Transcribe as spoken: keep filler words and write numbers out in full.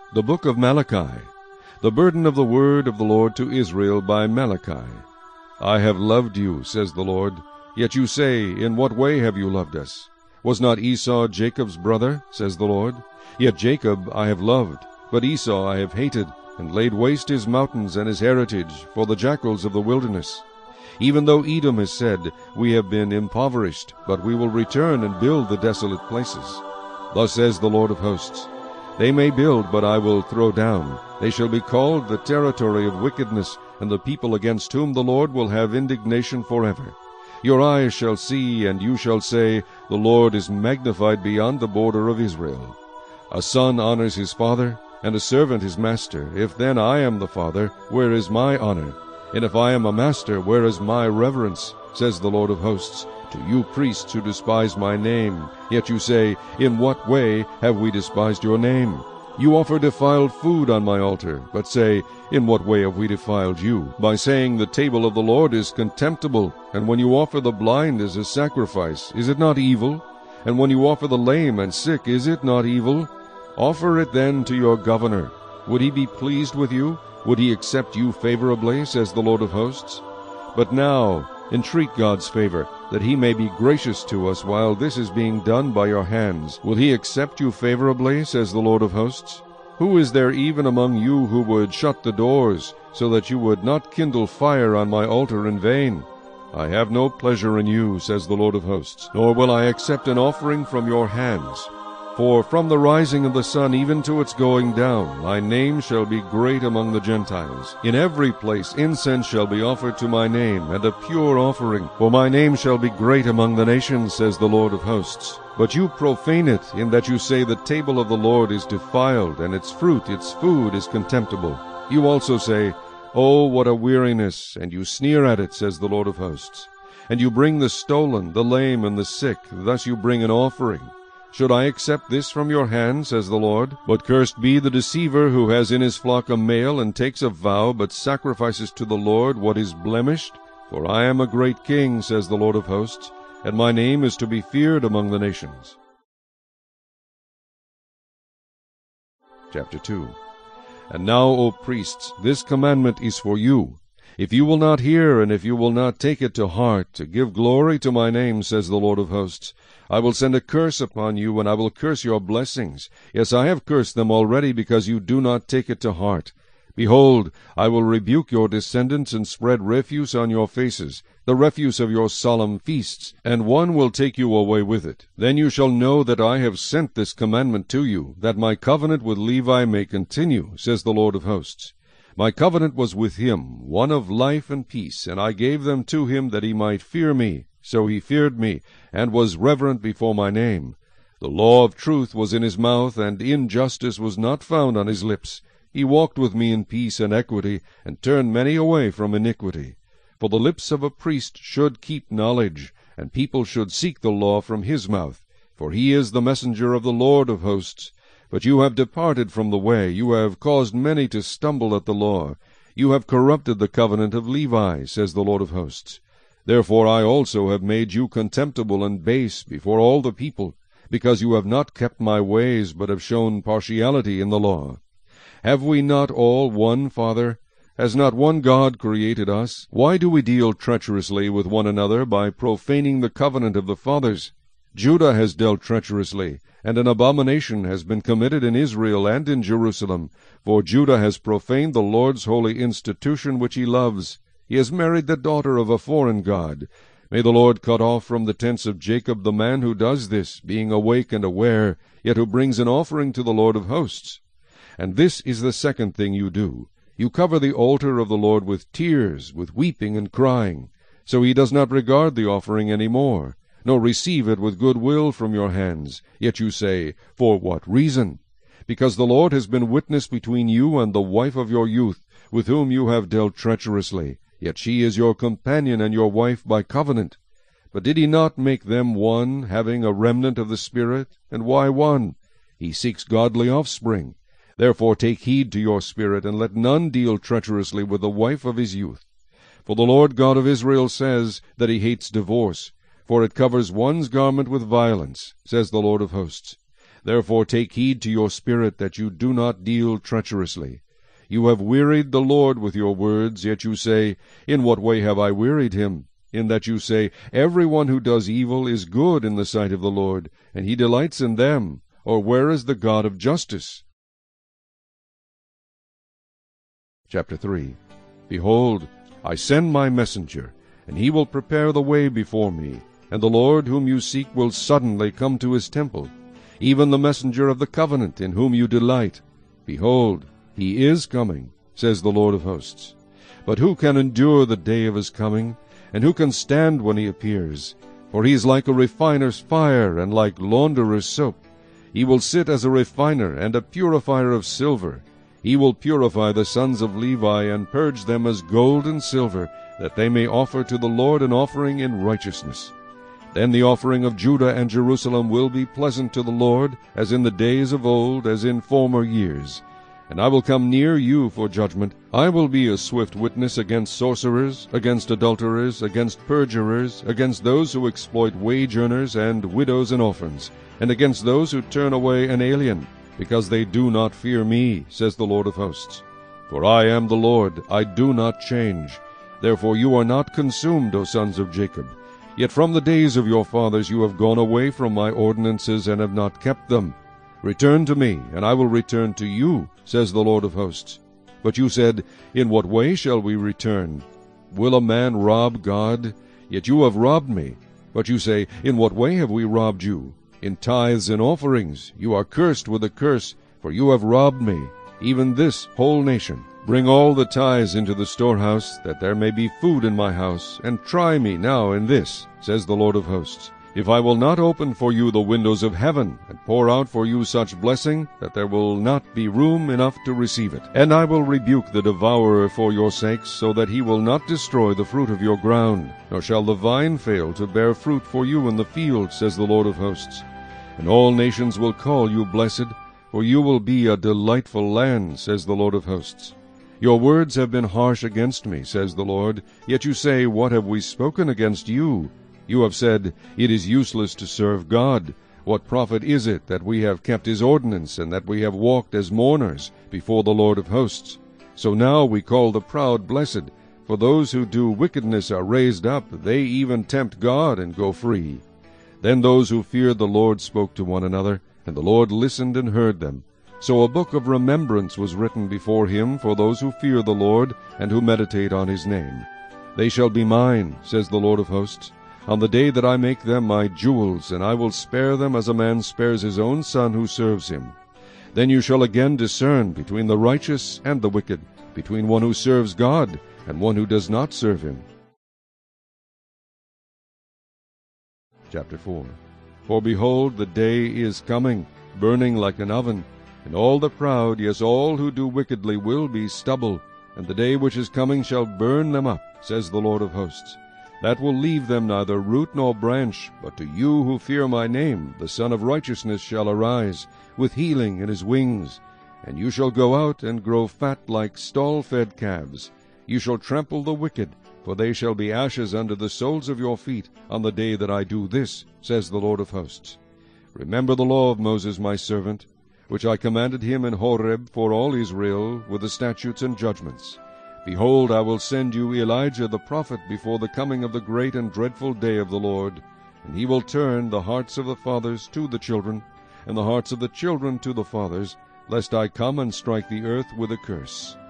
The Book of Malachi. The burden of the word of the Lord to Israel by Malachi. I have loved you, says the Lord. Yet you say, In what way have you loved us? Was not Esau Jacob's brother, says the Lord? Yet Jacob I have loved, but Esau I have hated, and laid waste his mountains and his heritage for the jackals of the wilderness. Even though Edom has said, We have been impoverished, but we will return and build the desolate places. Thus says the Lord of hosts, They may build, but I will throw down. They shall be called the territory of wickedness, and the people against whom the Lord will have indignation forever. Your eyes shall see, and you shall say, The Lord is magnified beyond the border of Israel. A son honors his father, and a servant his master. If then I am the father, where is my honor? And if I am a master, where is my reverence? Says the Lord of hosts, to you priests who despise my name. Yet you say, In what way have we despised your name? You offer defiled food on my altar, but say, In what way have we defiled you? By saying, The table of the Lord is contemptible, and when you offer the blind as a sacrifice, is it not evil? And when you offer the lame and sick, is it not evil? Offer it then to your governor. Would he be pleased with you? Would he accept you favorably, says the Lord of hosts? But now entreat God's favor, that he may be gracious to us while this is being done by your hands. Will he accept you favorably, says the Lord of hosts? Who is there even among you who would shut the doors, so that you would not kindle fire on my altar in vain? I have no pleasure in you, says the Lord of hosts, nor will I accept an offering from your hands. For from the rising of the sun even to its going down, my name shall be great among the Gentiles. In every place incense shall be offered to my name, and a pure offering. For my name shall be great among the nations, says the Lord of hosts. But you profane it, in that you say the table of the Lord is defiled, and its fruit, its food, is contemptible. You also say, Oh, what a weariness! And you sneer at it, says the Lord of hosts. And you bring the stolen, the lame, and the sick. Thus you bring an offering. Should I accept this from your hand, says the Lord? But cursed be the deceiver who has in his flock a male, and takes a vow, but sacrifices to the Lord what is blemished. For I am a great king, says the Lord of hosts, and my name is to be feared among the nations. Chapter two. And now, O priests, this commandment is for you. If you will not hear, and if you will not take it to heart, to give glory to my name, says the Lord of hosts, I will send a curse upon you, and I will curse your blessings. Yes, I have cursed them already, because you do not take it to heart. Behold, I will rebuke your descendants, and spread refuse on your faces, the refuse of your solemn feasts, and one will take you away with it. Then you shall know that I have sent this commandment to you, that my covenant with Levi may continue, says the Lord of hosts. My covenant was with him, one of life and peace, and I gave them to him that he might fear me. So he feared me, and was reverent before my name. The law of truth was in his mouth, and injustice was not found on his lips. He walked with me in peace and equity, and turned many away from iniquity. For the lips of a priest should keep knowledge, and people should seek the law from his mouth. For he is the messenger of the Lord of hosts. But you have departed from the way, you have caused many to stumble at the law. You have corrupted the covenant of Levi, says the Lord of hosts. Therefore I also have made you contemptible and base before all the people, because you have not kept my ways, but have shown partiality in the law. Have we not all one Father? Has not one God created us? Why do we deal treacherously with one another by profaning the covenant of the fathers? Judah has dealt treacherously, and an abomination has been committed in Israel and in Jerusalem, for Judah has profaned the Lord's holy institution which he loves. He has married the daughter of a foreign god. May the Lord cut off from the tents of Jacob the man who does this, being awake and aware, yet who brings an offering to the Lord of hosts. And this is the second thing you do. You cover the altar of the Lord with tears, with weeping and crying. So he does not regard the offering any more, nor receive it with good will from your hands. Yet you say, For what reason? Because the Lord has been witness between you and the wife of your youth, with whom you have dealt treacherously. Yet she is your companion and your wife by covenant. But did he not make them one, having a remnant of the Spirit? And why one? He seeks godly offspring. Therefore take heed to your spirit, and let none deal treacherously with the wife of his youth. For the Lord God of Israel says that he hates divorce, for it covers one's garment with violence, says the Lord of hosts. Therefore take heed to your spirit, that you do not deal treacherously. You have wearied the Lord with your words, yet you say, In what way have I wearied him? In that you say, Every one who does evil is good in the sight of the Lord, and he delights in them. Or where is the God of justice? Chapter three. Behold, I send my messenger, and he will prepare the way before me. And the Lord whom you seek will suddenly come to his temple, even the messenger of the covenant in whom you delight. Behold, he is coming, says the Lord of hosts. But who can endure the day of his coming? And who can stand when he appears? For he is like a refiner's fire, and like launderer's soap. He will sit as a refiner and a purifier of silver. He will purify the sons of Levi, and purge them as gold and silver, that they may offer to the Lord an offering in righteousness. Then the offering of Judah and Jerusalem will be pleasant to the Lord, as in the days of old, as in former years. And I will come near you for judgment. I will be a swift witness against sorcerers, against adulterers, against perjurers, against those who exploit wage earners and widows and orphans, and against those who turn away an alien, because they do not fear me, says the Lord of hosts. For I am the Lord, I do not change. Therefore you are not consumed, O sons of Jacob. Yet from the days of your fathers you have gone away from my ordinances, and have not kept them. Return to me, and I will return to you, says the Lord of hosts. But you said, In what way shall we return? Will a man rob God? Yet you have robbed me. But you say, In what way have we robbed you? In tithes and offerings. You are cursed with a curse, for you have robbed me, even this whole nation. Bring all the tithes into the storehouse, that there may be food in my house, and try me now in this, says the Lord of hosts. If I will not open for you the windows of heaven, and pour out for you such blessing, that there will not be room enough to receive it. And I will rebuke the devourer for your sakes, so that he will not destroy the fruit of your ground, nor shall the vine fail to bear fruit for you in the field, says the Lord of hosts. And all nations will call you blessed, for you will be a delightful land, says the Lord of hosts. Your words have been harsh against me, says the Lord. Yet you say, What have we spoken against you? You have said, It is useless to serve God. What profit is it that we have kept his ordinance, and that we have walked as mourners before the Lord of hosts? So now we call the proud blessed, for those who do wickedness are raised up. They even tempt God and go free. Then those who feared the Lord spoke to one another, and the Lord listened and heard them. So a book of remembrance was written before him for those who fear the Lord, and who meditate on his name. They shall be mine, says the Lord of hosts, on the day that I make them my jewels, and I will spare them as a man spares his own son who serves him. Then you shall again discern between the righteous and the wicked, between one who serves God and one who does not serve him. Chapter four. For behold, the day is coming, burning like an oven, and all the proud, yes, all who do wickedly, will be stubble, and the day which is coming shall burn them up, says the Lord of hosts. That will leave them neither root nor branch, but to you who fear my name the Son of Righteousness shall arise, with healing in his wings. And you shall go out and grow fat like stall-fed calves. You shall trample the wicked, for they shall be ashes under the soles of your feet on the day that I do this, says the Lord of hosts. Remember the law of Moses my servant, which I commanded him in Horeb for all Israel, with the statutes and judgments. Behold, I will send you Elijah the prophet before the coming of the great and dreadful day of the Lord. And he will turn the hearts of the fathers to the children, and the hearts of the children to the fathers, lest I come and strike the earth with a curse.